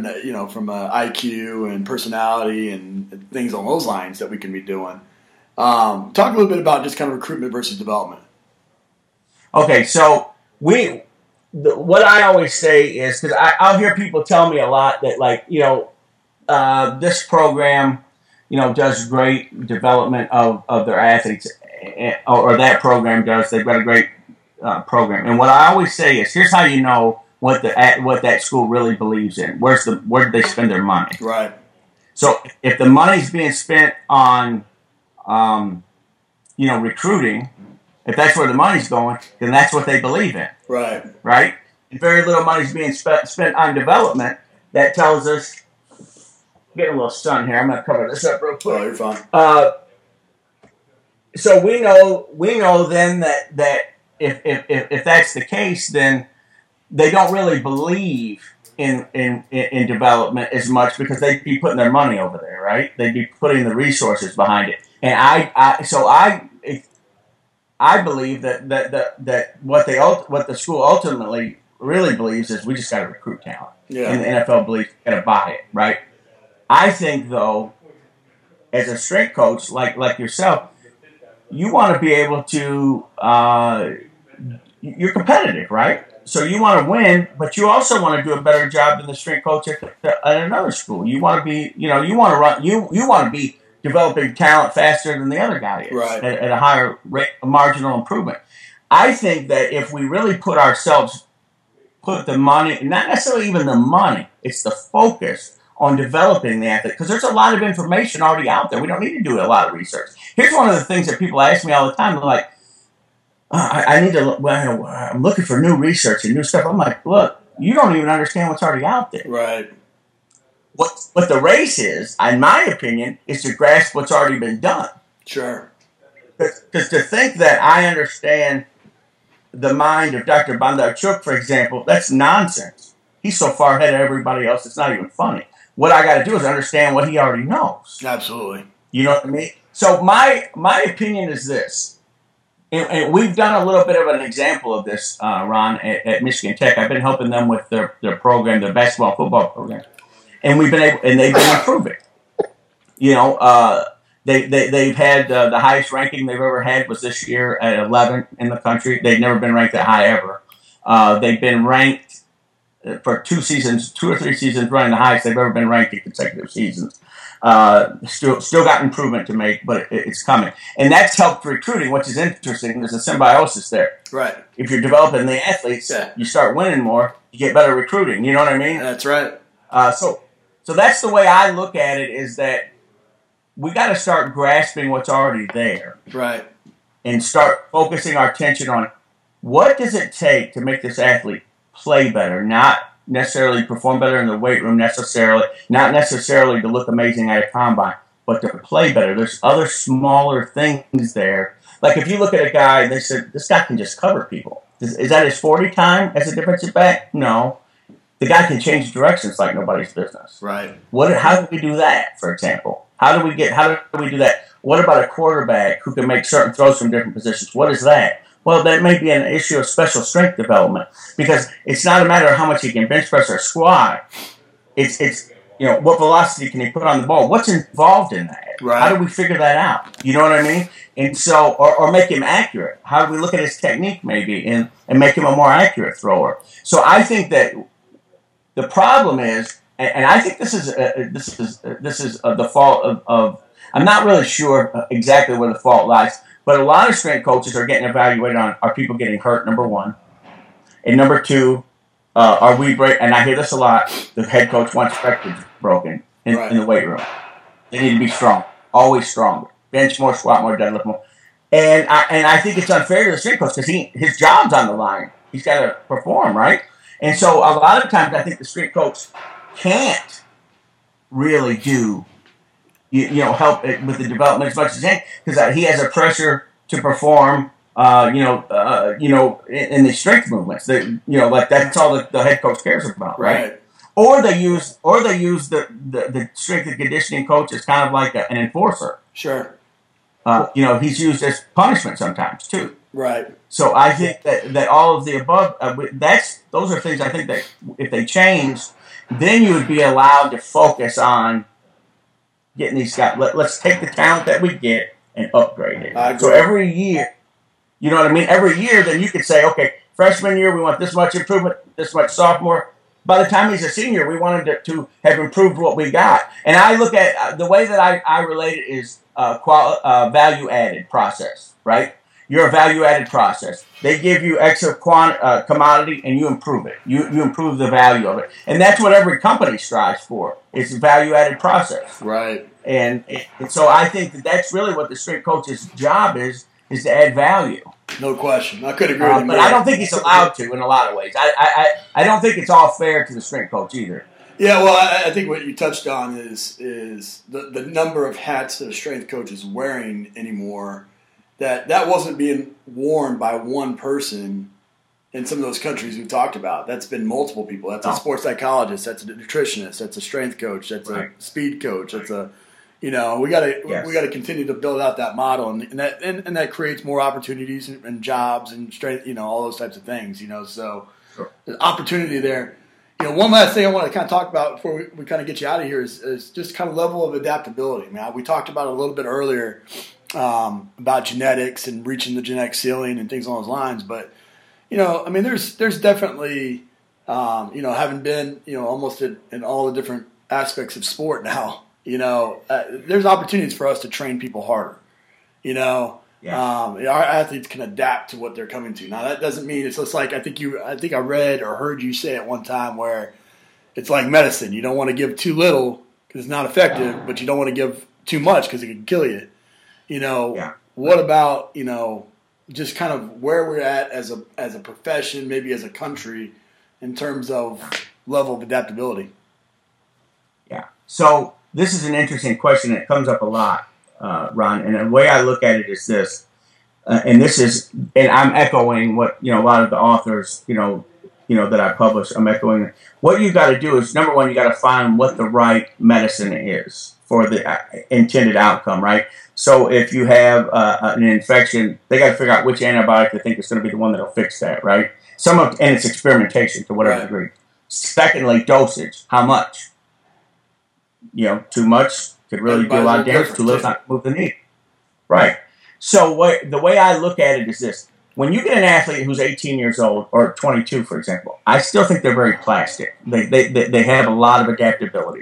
S2: IQ and personality and things along those lines that we can be doing. Talk a little bit about just kind of recruitment versus development.
S4: Okay, so what I always say is, because I'll hear people tell me a lot that this program, does great development of their athletes, or that program does. They've got a great program. And what I always say is, here's how you know what that school really believes in. Where do they spend their money?
S2: Right.
S4: So if the money's being spent on, recruiting, if that's where the money's going, then that's what they believe in.
S2: Right.
S4: Right. If very little money's being spent on development, that tells us. Getting a little sun here. I'm going to cover this up real quick.
S2: Oh, you're fine.
S4: So we know then that if that's the case, then they don't really believe in development as much, because they'd be putting their money over there, right? They'd be putting the resources behind it. And I believe that what the school ultimately really believes is we just got to recruit talent.
S2: Yeah.
S4: And the NFL believes we got to buy it, right? I think, though, as a strength coach like yourself, you want to be able to you're competitive, right? So you want to win, but you also want to do a better job than the strength coach at another school. You want to be, you want to run, you want to be developing talent faster than the other guy is,
S2: right,
S4: at a higher rate, a marginal improvement. I think that if we really put the money, not necessarily even the money, it's the focus on developing the athlete, because there's a lot of information already out there. We don't need to do a lot of research. Here's one of the things that people ask me all the time. They're like, I need to, I'm looking for new research and new stuff. I'm like, look, you don't even understand what's already out there.
S2: Right.
S4: What the race is, in my opinion, is to grasp what's already been done.
S2: Sure.
S4: Because to think that I understand the mind of Dr. Bondarchuk, for example, that's nonsense. He's so far ahead of everybody else, it's not even funny. What I got to do is understand what he already knows.
S2: Absolutely.
S4: You know what I mean? So my opinion is this, and we've done a little bit of an example of this, Ron, at Michigan Tech. I've been helping them with their program, their basketball football program, and they've been improving. They've had the highest ranking they've ever had was this year at 11 in the country. They've never been ranked that high ever. They've been ranked for 2 or 3 seasons running the highest they've ever been ranked in consecutive seasons. Still got improvement to make, but it's coming. And that's helped recruiting, which is interesting. There's a symbiosis there.
S2: Right.
S4: If you're developing the athletes, you start winning more, you get better recruiting. You know what I mean?
S2: That's right.
S4: So that's the way I look at it, is that we got to start grasping what's already there.
S2: Right.
S4: And start focusing our attention on what does it take to make this athlete play better, not necessarily perform better in the weight room not necessarily to look amazing at a combine, but to play better. There's other smaller things there. Like if you look at a guy and they said, this guy can just cover people. Is that his 40 time as a defensive back? No. The guy can change directions like nobody's business.
S2: Right.
S4: How do we do that, for example? How do we do that? What about a quarterback who can make certain throws from different positions? What is that? Well, that may be an issue of special strength development, because it's not a matter of how much he can bench press or squat. It's what velocity can he put on the ball? What's involved in that?
S2: Right.
S4: How do we figure that out? You know what I mean? And so, or make him accurate. How do we look at his technique maybe and make him a more accurate thrower? So I think that the problem is, and I think this is the fault of. I'm not really sure exactly where the fault lies, but a lot of strength coaches are getting evaluated on, are people getting hurt, number one. And number two, are we break? And I hear this a lot, the head coach wants records broken in the weight room. They need to be strong, always stronger. Bench more, squat more, deadlift more. And I think it's unfair to the strength coach, because his job's on the line. He's got to perform, right? And so a lot of times I think the strength coach can't really do help with the development as much as he can, because he has a pressure to perform, in the strength movements. Like that's all the head coach cares about, right? Or they use the strength and conditioning coach as kind of like an enforcer.
S2: Sure.
S4: He's used as punishment sometimes too.
S2: Right.
S4: So I think that all of the above, those are things I think that if they change, then you would be allowed to focus on getting these guys. Let's take the talent that we get and upgrade it. So every year, you know what I mean? Every year, then you could say, okay, freshman year, we want this much improvement, this much sophomore. By the time he's a senior, we want him to have improved what we got. And I look at the way that I relate it is value-added process, right? You're a value-added process. They give you extra commodity, and you improve it. You improve the value of it. And that's what every company strives for. It's a value-added process.
S2: Right.
S4: And so I think that's really what the strength coach's job is to add value.
S2: No question. I could agree with you.
S4: But I don't think he's allowed to in a lot of ways. I don't think it's all fair to the strength coach either.
S2: Yeah, well, I think what you touched on is the number of hats that a strength coach is wearing anymore. That wasn't being worn by one person in some of those countries we've talked about. That's been multiple people. That's a sports psychologist. That's a nutritionist. That's a strength coach. That's a speed coach. That's we got to continue to build out that model, and that creates more opportunities and jobs and strength. All those types of things. So there's opportunity there. One last thing I want to kind of talk about before we kind of get you out of here is just kind of level of adaptability. I mean, we talked about it a little bit earlier. About genetics and reaching the genetic ceiling and things along those lines, but there's definitely having been almost in all the different aspects of sport now, there's opportunities for us to train people harder. Our athletes can adapt to what they're coming to. Now that doesn't mean it's just like I think I read or heard you say at one time where it's like medicine. You don't want to give too little because it's not effective, but you don't want to give too much because it can kill you. What about, just kind of where we're at as a profession, maybe as a country, in terms of level of adaptability? Yeah.
S4: So this is an interesting question that comes up a lot, Ron. And the way I look at it is this, and I'm echoing what, a lot of the authors, that I publish, I'm echoing. What you got to do is, number one, you got to find what the right medicine is for the intended outcome, right? So if you have an infection, they got to figure out which antibiotic they think is going to be the one that'll fix that, right? And it's experimentation to whatever degree. Secondly, dosage. How much? Too much could really do a lot of damage. Too little, not move the needle. Right. So the way I look at it is this. when you get an athlete who's 18 years old or 22, for example, I still think they're very plastic. They have a lot of adaptability.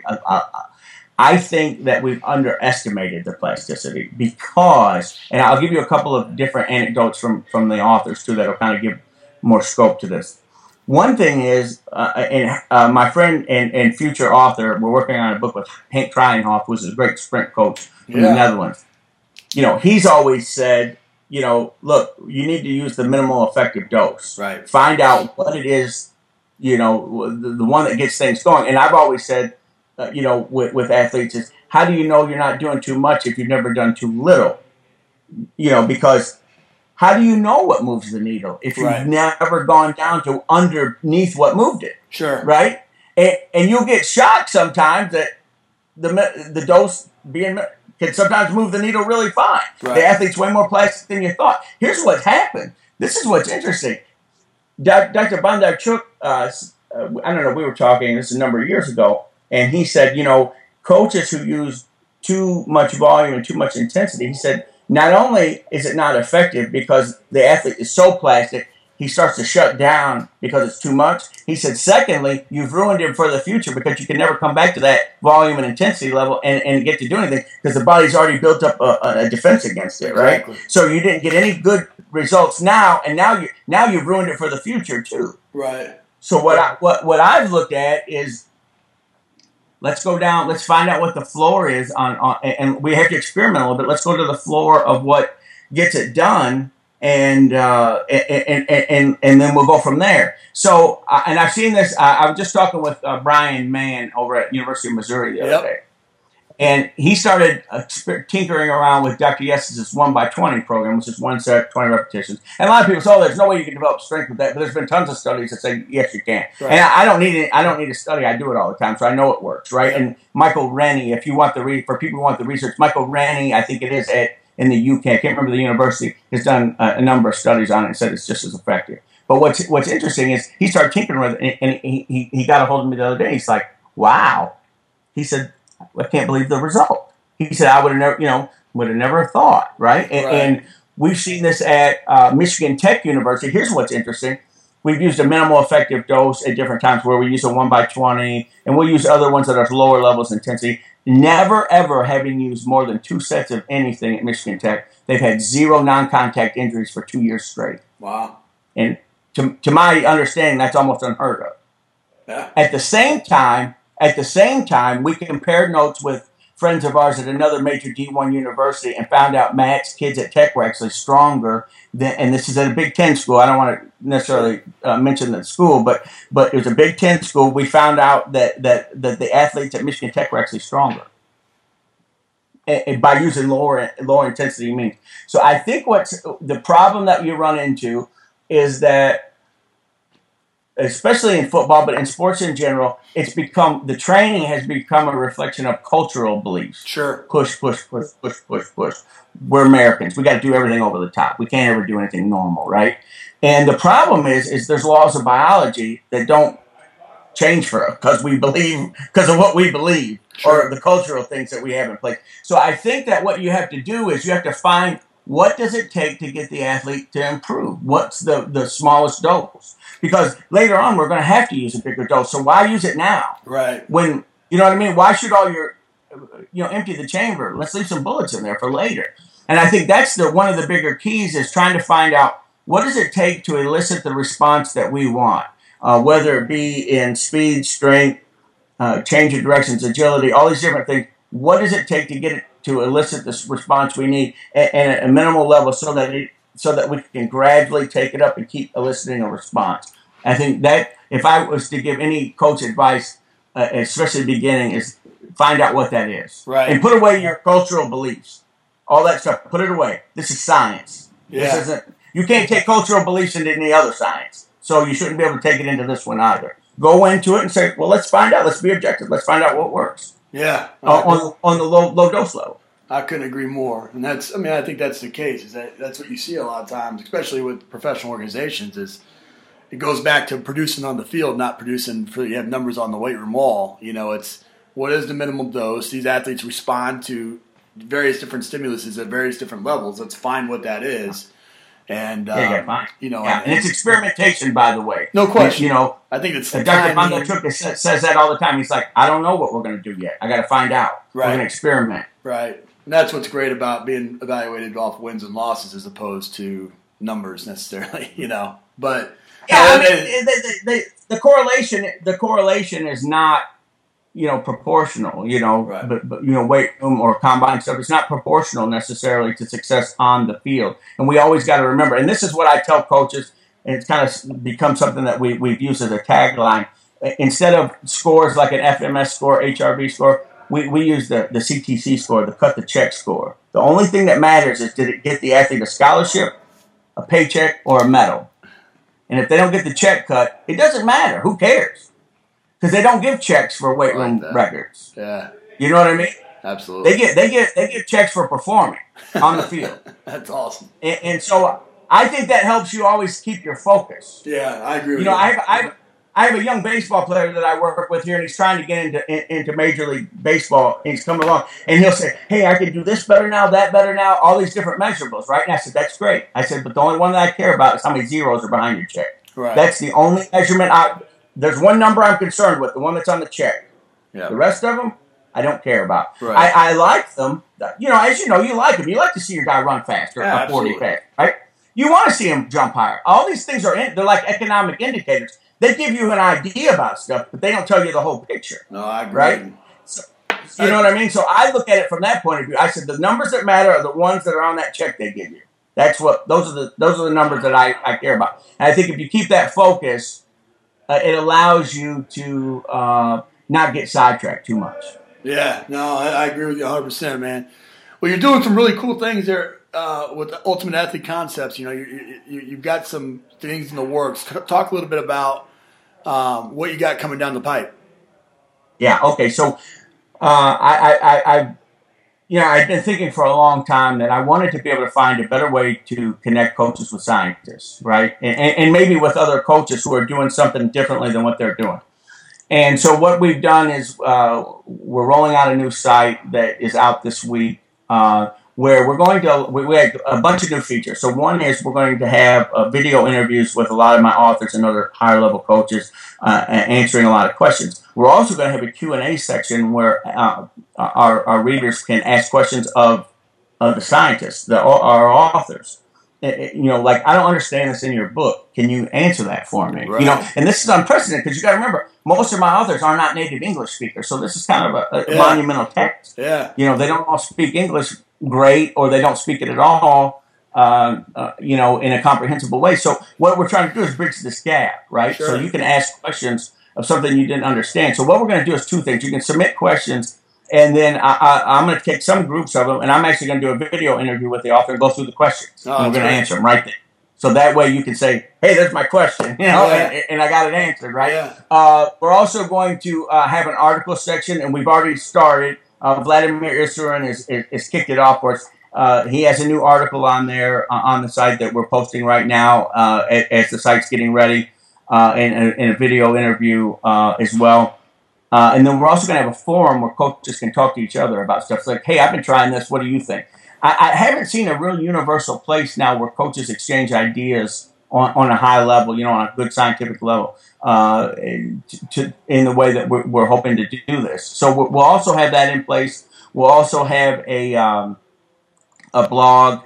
S4: I think that we've underestimated the plasticity because, and I'll give you a couple of different anecdotes from the authors too that'll kind of give more scope to this. One thing is, my friend and future author, we're working on a book with Henk Kruijenhof, who's a great sprint coach from the Netherlands. He's always said, look, you need to use the minimal effective dose.
S2: Right.
S4: Find out what it is, the one that gets things going. And I've always said, with athletes is, how do you know you're not doing too much if you've never done too little? Because how do you know what moves the needle if you've never gone down to underneath what moved it?
S2: Sure.
S4: Right? And you'll get shocked sometimes that the dose can sometimes move the needle really fine. Right. The athlete's way more plastic than you thought. Here's what happened. This is what's interesting. Dr. Bondarchuk, I don't know, we were talking, this is a number of years ago, and he said, coaches who use too much volume and too much intensity, he said, not only is it not effective because the athlete is so plastic, he starts to shut down because it's too much. He said, secondly, you've ruined him for the future because you can never come back to that volume and intensity level and get to do anything because the body's already built up a defense against it, right? Exactly. So you didn't get any good results now, and now you've ruined it for the future too.
S2: Right.
S4: So what I've looked at is, let's go down. Let's find out what the floor is on, and we have to experiment a little bit. Let's go to the floor of what gets it done, and then we'll go from there. So, and I've seen this. I was just talking with Brian Mann over at University of Missouri the other day, and he started tinkering around with Dr. Yes's 1x20 program, which is 1 set, 20 repetitions. And a lot of people say, "Oh, there's no way you can develop strength with that." But there's been tons of studies that say, "Yes, you can." Right. And I don't need a study. I do it all the time, so I know it works, right? Yeah. And Michael Rennie, if you want for people who want the research, Michael Rennie, I think it is in the UK. I can't remember the university. Has done a number of studies on it and said it's just as effective. But what's interesting is he started tinkering with it, and he got a hold of me the other day. He's like, "Wow," he said, "I can't believe the result." He said, "I would have never thought," right? And we've seen this at Michigan Tech University. Here's what's interesting. We've used a minimal effective dose at different times where we use a 1x20, and we'll use other ones that are lower levels of intensity. Never, ever having used more than 2 sets of anything at Michigan Tech. They've had 0 non-contact injuries for 2 years straight.
S2: Wow.
S4: And to my understanding, that's almost unheard of.
S2: Yeah.
S4: At the same time, we compared notes with friends of ours at another major D1 university and found out Matt's kids at Tech were actually stronger and this is at a Big Ten school. I don't want to necessarily mention the school, but it was a Big Ten school. We found out that the athletes at Michigan Tech were actually stronger and by using lower intensity means. So I think what's the problem that you run into is that, especially in football, but in sports in general, the training has become a reflection of cultural beliefs.
S2: Sure.
S4: Push. We're Americans. We got to do everything over the top. We can't ever do anything normal, right? And the problem is there's laws of biology that don't change for us because of what we believe, sure, or the cultural things that we have in place. So I think that what you have to do is you have to find what does it take to get the athlete to improve? What's the smallest dose? Because later on, we're going to have to use a bigger dose. So why use it now?
S2: Right.
S4: When, you know what I mean? Why should all your, empty the chamber? Let's leave some bullets in there for later. And I think that's one of the bigger keys is trying to find out what does it take to elicit the response that we want, whether it be in speed, strength, change of directions, agility, all these different things. What does it take to get it to elicit this response we need at a minimal level so that we can gradually take it up and keep eliciting a response? I think that if I was to give any coach advice, especially at the beginning, is find out what that is.
S2: Right.
S4: And put away your cultural beliefs. All that stuff, put it away. This is science.
S2: Yeah.
S4: You can't take cultural beliefs into any other science. So you shouldn't be able to take it into this one either. Go into it and say, well, let's find out. Let's be objective. Let's find out what works.
S2: Yeah.
S4: On the low dose level.
S2: I couldn't agree more. And I think that's the case. Is that's what you see a lot of times, especially with professional organizations, is it goes back to producing on the field, not producing for you have numbers on the weight room wall. It's what is the minimum dose? These athletes respond to various different stimuluses at various different levels. Let's find what that is. And
S4: you know, and it's experimentation, by the way.
S2: No question.
S4: You know,
S2: I think it's
S4: Dr. Bondarchuk says that all the time. He's like, I don't know what we're going to do yet. I got to find out.
S2: Right.
S4: We're going to experiment.
S2: Right. And that's what's great about being evaluated off wins and losses as opposed to numbers necessarily. You know, but
S4: yeah, I mean, the correlation is not, you know, proportional, you know,
S2: right.
S4: but you know, weight room or combine stuff, it's not proportional necessarily to success on the field. And we always got to remember, and this is what I tell coaches, and it's kind of become something that we've used as a tagline. Instead of scores like an FMS score, HRV score, we use the CTC score, the cut the check score. The only thing that matters is, did it get the athlete a scholarship, a paycheck, or a medal? And if they don't get the check cut, it doesn't matter. Who cares? Because they don't give checks for weight room records.
S2: Yeah.
S4: You know what I mean?
S2: Absolutely.
S4: They get checks for performing on the field.
S2: That's awesome.
S4: And so I think that helps you always keep your focus.
S2: Yeah, I agree with you.
S4: You know, I have a young baseball player that I work with here, and he's trying to get into Major League Baseball. And he's coming along, and he'll say, hey, I can do this better now, that better now, all these different measurables, right? And I said, that's great. I said, but the only one that I care about is how many zeros are behind your check.
S2: Right.
S4: That's the only measurement there's one number I'm concerned with, the one that's on the check.
S2: Yeah.
S4: The rest of them, I don't care about.
S2: Right.
S4: I like them. You know, as you know, you like them. You like to see your guy run fast or 40 fast, right? You want to see him jump higher. All these things they're like economic indicators. They give you an idea about stuff, but they don't tell you the whole picture.
S2: No, I agree.
S4: Right? So, you know what I mean? So I look at it from that point of view. I said the numbers that matter are the ones that are on that check they give you. Those are the numbers that I care about. And I think if you keep that focus, it allows you to not get sidetracked too much.
S2: Yeah, no, I agree with you 100%, man. Well, you're doing some really cool things there with the Ultimate Athlete Concepts. You know, you've got some things in the works. Talk a little bit about what you got coming down the pipe.
S4: Yeah. Okay. So I've been thinking for a long time that I wanted to be able to find a better way to connect coaches with scientists, right? And maybe with other coaches who are doing something differently than what they're doing. And so what we've done is we're rolling out a new site that is out this week where we're going to, we have a bunch of new features. So one is we're going to have video interviews with a lot of my authors and other higher level coaches answering a lot of questions. We're also going to have a Q&A section where our readers can ask questions of the scientists, our authors. You know, like, I don't understand this in your book. Can you answer that for me? Right. You know, and this is unprecedented because you got to remember, most of my authors are not native English speakers, so this is kind of a monumental text.
S2: Yeah.
S4: You know, they don't all speak English great, or they don't speak it at all. You know, in a comprehensible way. So what we're trying to do is bridge this gap, right?
S2: Sure.
S4: So you can ask questions of something you didn't understand. So what we're going to do is two things. You can submit questions, and then I'm going to take some groups of them, and I'm actually going to do a video interview with the author and go through the questions. And we're going to answer them right there. So that way you can say, hey, there's my question, you know, and I got it answered, right?
S2: Yeah.
S4: We're also going to have an article section, and we've already started. Vladimir Isurin is kicked it off for us. He has a new article on there on the site that we're posting right now as the site's getting ready, and a video interview as well. And then we're also going to have a forum where coaches can talk to each other about stuff. It's like, hey, I've been trying this. What do you think? I haven't seen a real universal place now where coaches exchange ideas on a high level, you know, on a good scientific level, in the way that we're hoping to do this. So we'll also have that in place. We'll also have a blog,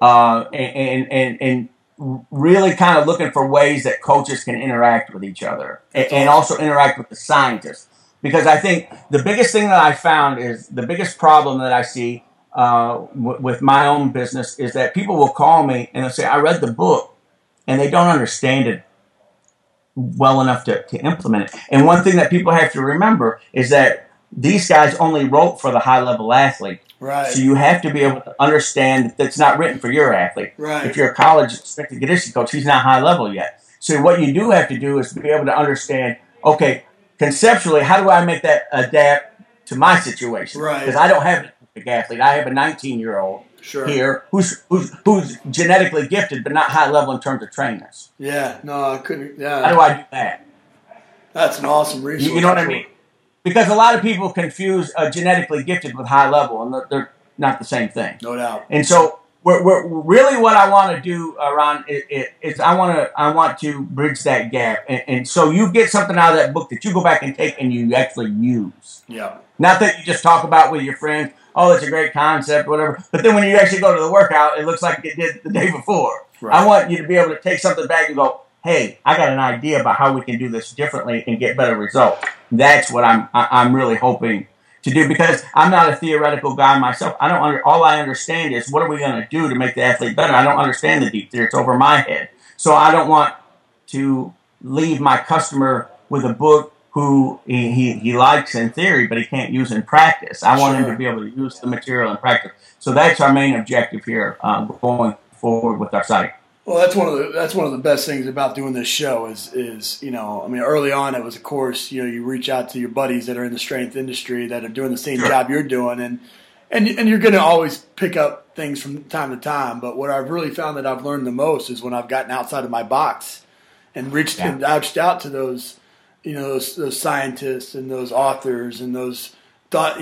S4: and really kind of looking for ways that coaches can interact with each other and also interact with the scientists. Because I think the biggest thing that I found is the biggest problem that I see with my own business is that people will call me and they'll say, I read the book, and they don't understand it well enough to implement it. And one thing that people have to remember is that these guys only wrote for the high-level athlete.
S2: Right.
S4: So you have to be able to understand that it's not written for your athlete.
S2: Right.
S4: If you're a college strength conditioning coach, he's not high-level yet. So what you do have to do is be able to understand, okay, conceptually, how do I make that adapt to my situation?
S2: Right.
S4: Because I don't have a big athlete. I have a 19-year-old here who's genetically gifted but not high level in terms of trainers.
S2: Yeah, no, I couldn't. Yeah.
S4: How do I do that?
S2: That's an awesome resource.
S4: You know what I mean? Because a lot of people confuse genetically gifted with high level, and they're not the same thing.
S2: No doubt.
S4: And so really what I want to do, Ron, is I want to bridge that gap, and so you get something out of that book that you go back and take and you actually use.
S2: Yeah.
S4: Not that you just talk about with your friends. Oh, it's a great concept, whatever. But then when you actually go to the workout, it looks like it did the day before. Right. I want you to be able to take something back and go, hey, I got an idea about how we can do this differently and get better results. That's what I'm really hoping to do, because I'm not a theoretical guy myself. All I understand is what are we going to do to make the athlete better. I don't understand the deep theory. It's over my head. So I don't want to leave my customer with a book who he likes in theory, but he can't use in practice. I want him to be able to use the material in practice. So that's our main objective here going forward with our site.
S2: Well, that's one of the best things about doing this show is early on it was, of course, you reach out to your buddies that are in the strength industry that are doing the same job you're doing, and you're going to always pick up things from time to time. But what I've really found that I've learned the most is when I've gotten outside of my box and reached out to those those scientists and those authors and those what's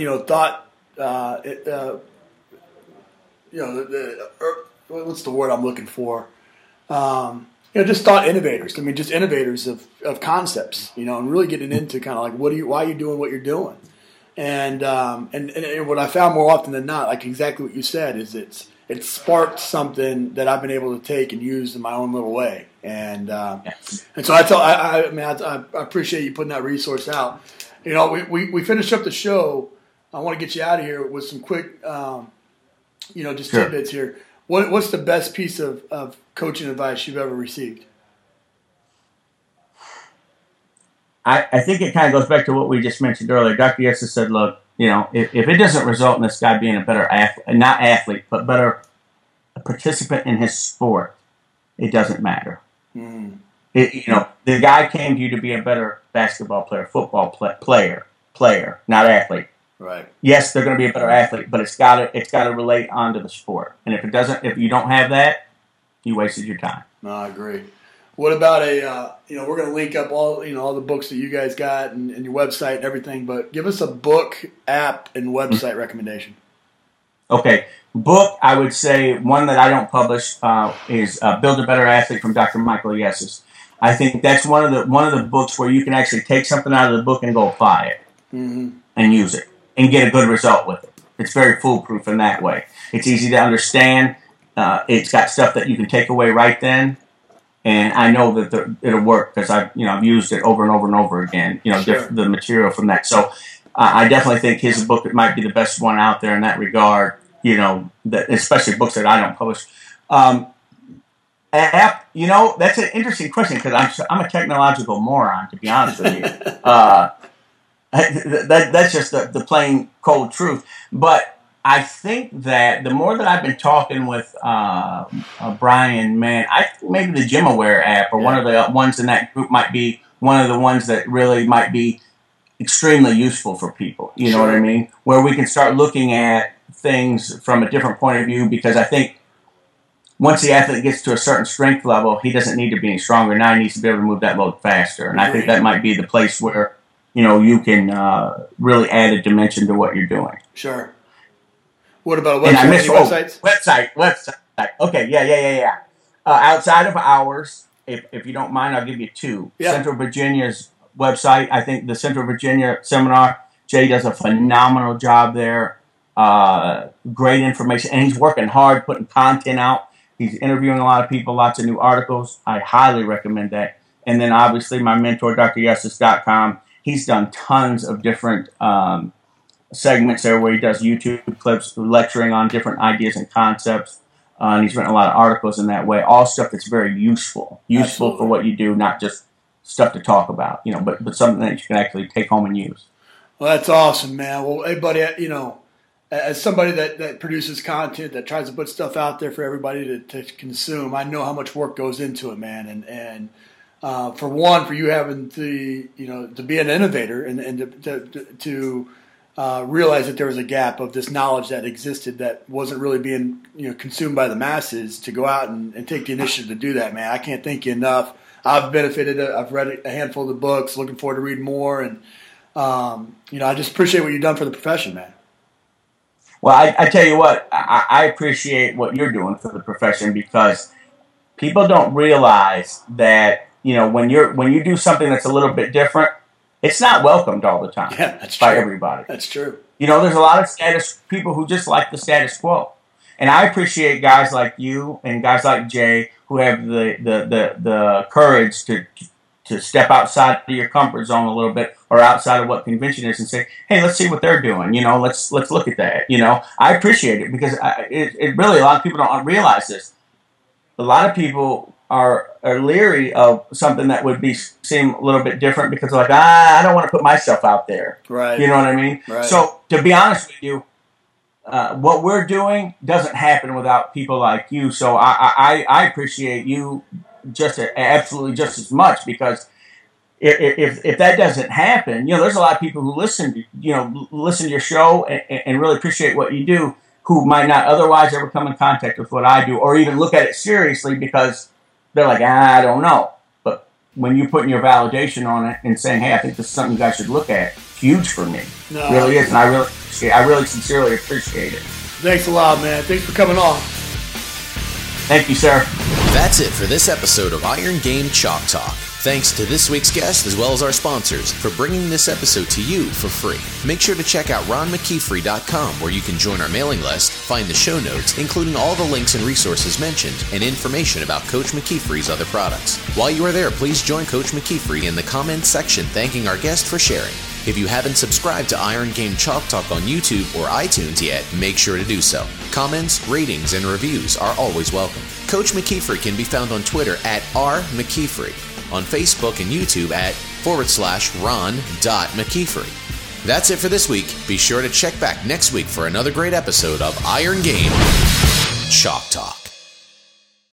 S2: the word I'm looking for? Just thought innovators. I mean, just innovators of concepts, and really getting into kind of like why are you doing what you're doing? And what I found more often than not, like exactly what you said, is it sparked something that I've been able to take and use in my own little way. And so I appreciate you putting that resource out. We finished up the show. I want to get you out of here with some quick, tidbits here. What's the best piece of coaching advice you've ever received?
S4: I think it kind of goes back to what we just mentioned earlier. Dr. Yessis said, look, if it doesn't result in this guy being a better athlete, but better participant in his sport, it doesn't matter. Mm. The guy came to you to be a better basketball player, football player, not athlete.
S2: Right.
S4: Yes, they're going to be a better athlete, but it's got to relate onto the sport. And if you don't have that, you wasted your time.
S2: No, I agree. What about we're going to link up all the books that you guys got and your website and everything, but give us a book, app, and website recommendation.
S4: Okay. Book, I would say one that I don't publish is Build a Better Athlete from Dr. Michael Yessis. I think that's one of the books where you can actually take something out of the book and go apply it and use it and get a good result with it. It's very foolproof in that way. It's easy to understand. It's got stuff that you can take away right then. And I know that it'll work because I've used it over and over and over again. The material from that. So I definitely think his book might be the best one out there in that regard. Especially books that I don't publish. App, that's an interesting question because I'm a technological moron, to be honest with you. That's just the plain cold truth. But I think that the more that I've been talking with Brian, man, I think maybe the GymAware app or one of the ones in that group might be one of the ones that really might be extremely useful for people. You know what I mean? Where we can start looking at things from a different point of view, because I think once the athlete gets to a certain strength level, he doesn't need to be any stronger. Now he needs to be able to move that load faster. And I think that might be the place where, you can really add a dimension to what you're doing.
S2: Sure. What about a website?
S4: Website. Okay, yeah. Outside of ours, if you don't mind, I'll give you two. Yeah. Central Virginia's website. I think the Central Virginia seminar, Jay does a phenomenal job there. Great information, and he's working hard putting content out. He's interviewing a lot of people, lots of new articles. I highly recommend that. And then obviously my mentor, DrYessis.com. He's done tons of different segments there where he does YouTube clips lecturing on different ideas and concepts. And he's written a lot of articles in that way. All stuff that's very useful Absolutely. For what you do, not just stuff to talk about, but something that you can actually take home and use.
S2: Well, that's awesome, man. Well, hey, buddy, as somebody that produces content, that tries to put stuff out there for everybody to consume, I know how much work goes into it, man. And for you having to be an innovator and to realize that there was a gap of this knowledge that existed that wasn't really being consumed by the masses, to go out and take the initiative to do that, man. I can't thank you enough. I've benefited. I've read a handful of the books. Looking forward to reading more. And I just appreciate what you've done for the profession, man.
S4: Well, I tell you what, I appreciate what you're doing for the profession, because people don't realize that, when you do something that's a little bit different, it's not welcomed all the time by everybody.
S2: That's true.
S4: There's a lot of people who just like the status quo. And I appreciate guys like you and guys like Jay who have the courage to step outside of your comfort zone a little bit, or outside of what convention is, and say, hey, let's see what they're doing. Let's look at that. I appreciate it, because it really, a lot of people don't realize this. A lot of people are leery of something that would seem a little bit different, because they're like, I don't want to put myself out there.
S2: Right.
S4: You know what I mean?
S2: Right.
S4: So to be honest with you, what we're doing doesn't happen without people like you. So I appreciate you absolutely just as much, because if that doesn't happen, there's a lot of people who listen to your show and really appreciate what you do, who might not otherwise ever come in contact with what I do, or even look at it seriously, because they're like, I don't know. But when you're putting your validation on it and saying, hey, I think this is something you guys should look at, it's huge for me. No, it really is, and I really sincerely appreciate it.
S2: Thanks a lot, man. Thanks for coming on.
S4: Thank you, sir.
S1: That's it for this episode of Iron Game Chalk Talk. Thanks to this week's guest, as well as our sponsors, for bringing this episode to you for free. Make sure to check out ronmckeefery.com, where you can join our mailing list, find the show notes, including all the links and resources mentioned, and information about Coach McKeefery's other products. While you are there, please join Coach McKeefery in the comments section thanking our guest for sharing. If you haven't subscribed to Iron Game Chalk Talk on YouTube or iTunes yet, make sure to do so. Comments, ratings, and reviews are always welcome. Coach McKeefery can be found on Twitter at @RMcKeefery, on Facebook and YouTube at /Ron.McKeefery. That's it for this week. Be sure to check back next week for another great episode of Iron Game Chalk Talk.